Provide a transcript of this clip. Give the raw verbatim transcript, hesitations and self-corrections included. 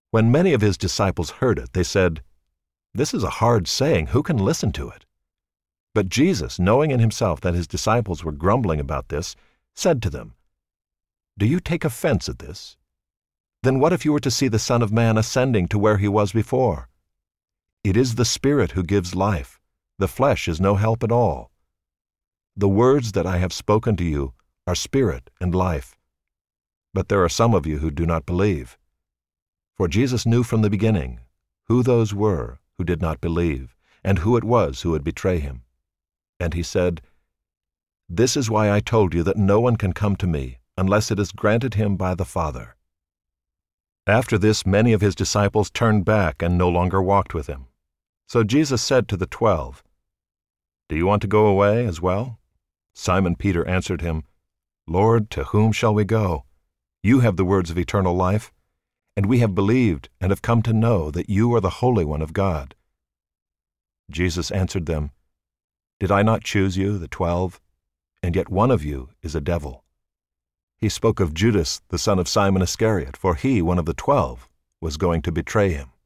When many of his disciples heard it, they said, "This is a hard saying. Who can listen to it?" But Jesus, knowing in himself that his disciples were grumbling about this, said to them, "Do you take offense at this? Then what if you were to see the Son of Man ascending to where he was before? It is the Spirit who gives life. The flesh is no help at all. The words that I have spoken to you are spirit and life. But there are some of you who do not believe." For Jesus knew from the beginning who those were who did not believe, and who it was who would betray him. And he said, "This is why I told you that no one can come to me unless it is granted him by the Father." After this, many of his disciples turned back and no longer walked with him. So Jesus said to the twelve, "Do you want to go away as well?" Simon Peter answered him, "Lord, to whom shall we go? You have the words of eternal life, and we have believed and have come to know that you are the Holy One of God." Jesus answered them, "Did I not choose you, the twelve? And yet one of you is a devil." He spoke of Judas, the son of Simon Iscariot, for he, one of the twelve, was going to betray him.